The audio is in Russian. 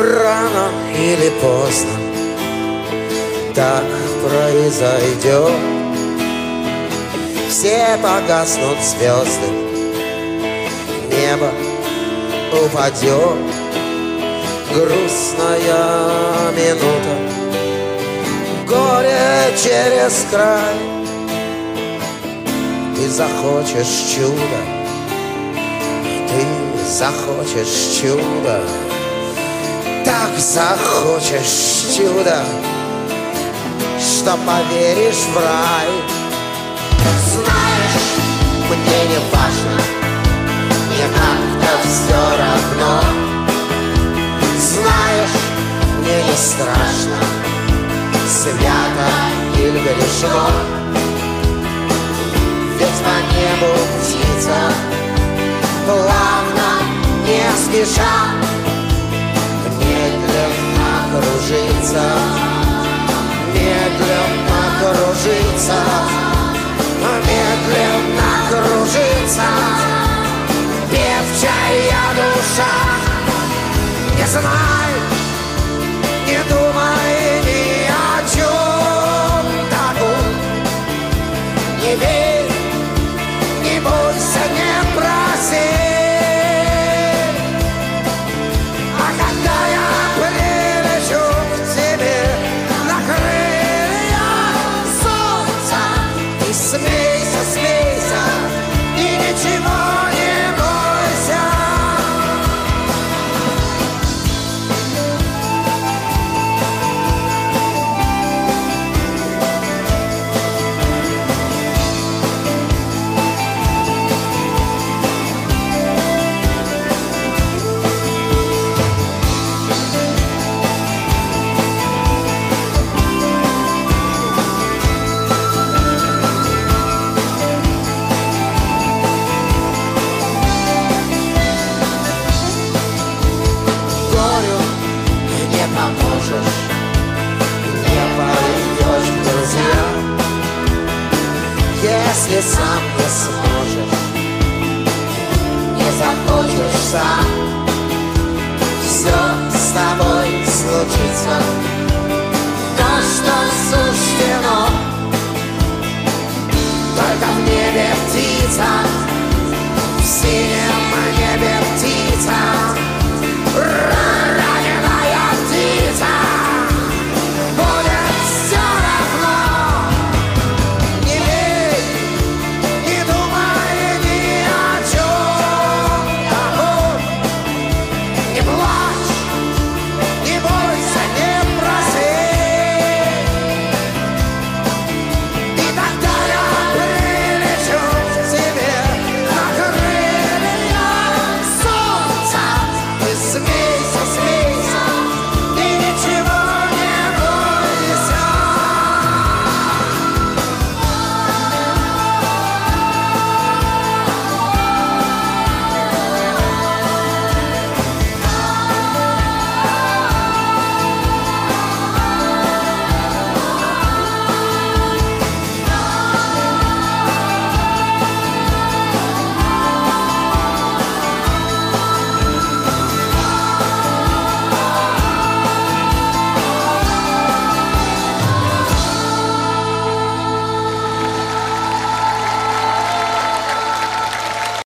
рано или поздно так произойдет. Все погаснут звезды, небо упадет. Грустная минута, горе через край. Ты захочешь чуда, ты захочешь чуда, так захочешь чуда, что поверишь в рай. Знаешь, мне не важно, мне как-то все равно. Знаешь, мне не страшно, свято или грешно. Ведь по небу птица плавно, не спеша, медленно кружится, медленно кружится, медленно кружится. Певчая душа, не знай, не думай ни о чем таком, не верь, не бойся, не проси. А когда я прилечу к тебе на крылья солнца, ты смейся, смейся и ничего не бойся. Если сам не сможешь, не захочешь сам, все с тобой случится, то, что суждено. Только в небе птица в синем